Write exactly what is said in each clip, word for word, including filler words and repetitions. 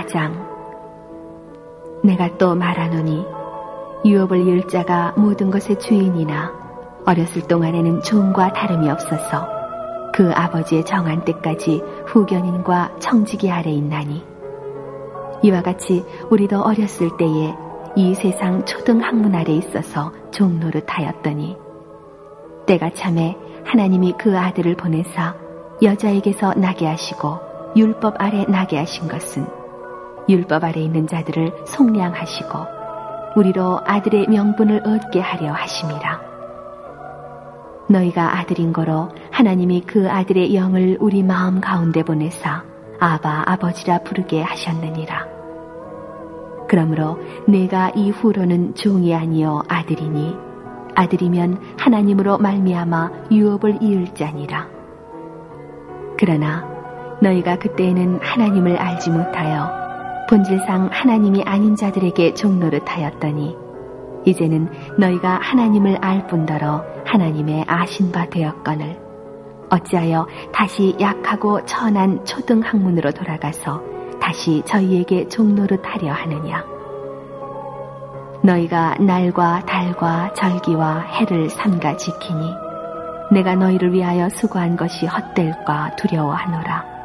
장. 내가 또 말하노니 유업을 이을 자가 모든 것의 주인이나 어렸을 동안에는 종과 다름이 없어서 그 아버지의 정한 때까지 후견인과 청지기 아래 있나니 이와 같이 우리도 어렸을 때에 이 세상 초등 학문 아래 있어서 종노릇하였더니 때가 참에 하나님이 그 아들을 보내사 여자에게서 나게 하시고 율법 아래 나게 하신 것은 율법 아래 있는 자들을 속량하시고 우리로 아들의 명분을 얻게 하려 하심이라. 너희가 아들인 거로 하나님이 그 아들의 영을 우리 마음 가운데 보내사 아바 아버지라 부르게 하셨느니라. 그러므로 내가 이후로는 종이 아니요 아들이니 아들이면 하나님으로 말미암아 유업을 이을 자니라. 그러나 너희가 그때에는 하나님을 알지 못하여 본질상 하나님이 아닌 자들에게 종노릇하였더니 이제는 너희가 하나님을 알 뿐더러 하나님의 아신 바 되었거늘 어찌하여 다시 약하고 천한 초등 학문으로 돌아가서 다시 저희에게 종노릇하려 하느냐. 너희가 날과 달과 절기와 해를 삼가 지키니 내가 너희를 위하여 수고한 것이 헛될까 두려워하노라.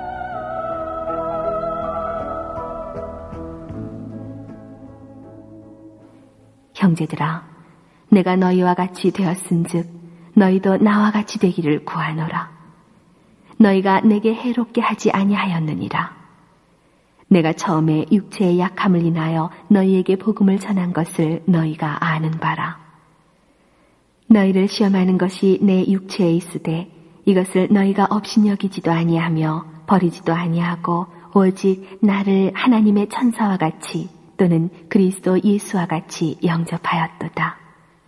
형제들아, 내가 너희와 같이 되었은즉 너희도 나와 같이 되기를 구하노라. 너희가 내게 해롭게 하지 아니하였느니라. 내가 처음에 육체의 약함을 인하여 너희에게 복음을 전한 것을 너희가 아는 바라. 너희를 시험하는 것이 내 육체에 있으되 이것을 너희가 업신여기지도 아니하며 버리지도 아니하고 오직 나를 하나님의 천사와 같이 또는 그리스도 예수와 같이 영접하였도다.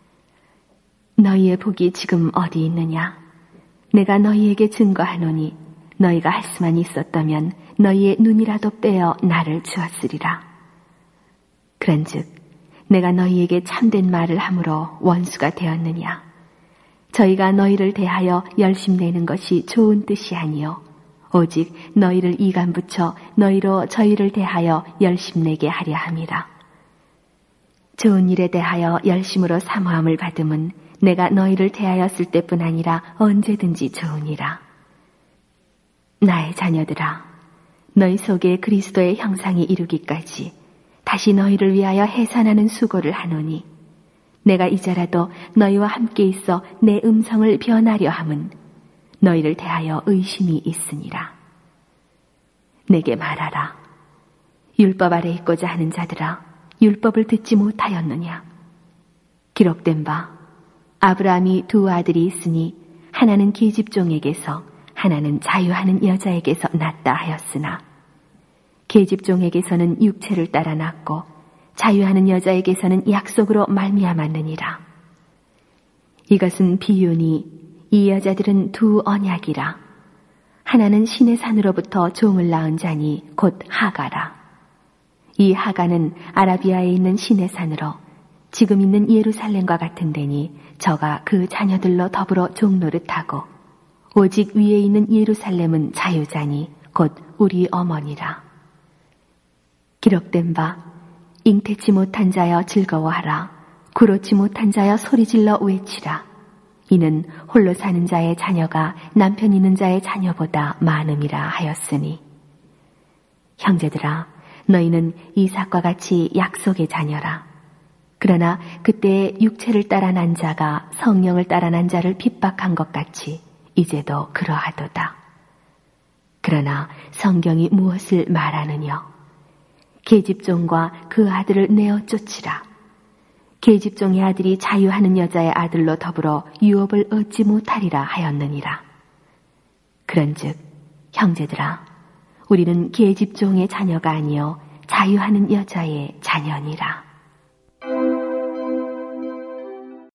너희의 복이 지금 어디 있느냐? 내가 너희에게 증거하노니 너희가 할 수만 있었다면 너희의 눈이라도 빼어 나를 주었으리라. 그런즉 내가 너희에게 참된 말을 함으로 원수가 되었느냐? 저희가 너희를 대하여 열심내는 것이 좋은 뜻이 아니요 오직 너희를 이간 붙여 너희로 저희를 대하여 열심내게 하려 함이라. 좋은 일에 대하여 열심으로 사모함을 받음은 내가 너희를 대하였을 때뿐 아니라 언제든지 좋으니라. 나의 자녀들아, 너희 속에 그리스도의 형상이 이루기까지 다시 너희를 위하여 해산하는 수고를 하노니 내가 이제라도 너희와 함께 있어 내 음성을 변하려 함은 너희를 대하여 의심이 있으니라. 내게 말하라. 율법 아래 있고자 하는 자들아, 율법을 듣지 못하였느냐? 기록된 바 아브라함이 두 아들이 있으니 하나는 계집종에게서 하나는 자유하는 여자에게서 낳다 하였으나 계집종에게서는 육체를 따라 낳고 자유하는 여자에게서는 약속으로 말미암았느니라. 이것은 비유니 이 여자들은 두 언약이라. 하나는 신의 산으로부터 종을 낳은 자니 곧 하가라. 이 하가는 아라비아에 있는 신의 산으로 지금 있는 예루살렘과 같은 데니 저가 그 자녀들로 더불어 종노릇하고 오직 위에 있는 예루살렘은 자유자니 곧 우리 어머니라. 기록된 바 잉태치 못한 자여 즐거워하라. 구로치 못한 자여 소리질러 외치라. 이는 홀로 사는 자의 자녀가 남편 있는 자의 자녀보다 많음이라 하였으니 형제들아, 너희는 이삭과 같이 약속의 자녀라. 그러나 그때 육체를 따라 난 자가 성령을 따라 난 자를 핍박한 것 같이 이제도 그러하도다. 그러나 성경이 무엇을 말하느냐? 계집종과 그 아들을 내어 쫓으라. 계집종의 아들이 자유하는 여자의 아들로 더불어 유업을 얻지 못하리라 하였느니라. 그런즉 형제들아, 우리는 계집종의 자녀가 아니요 자유하는 여자의 자녀니라.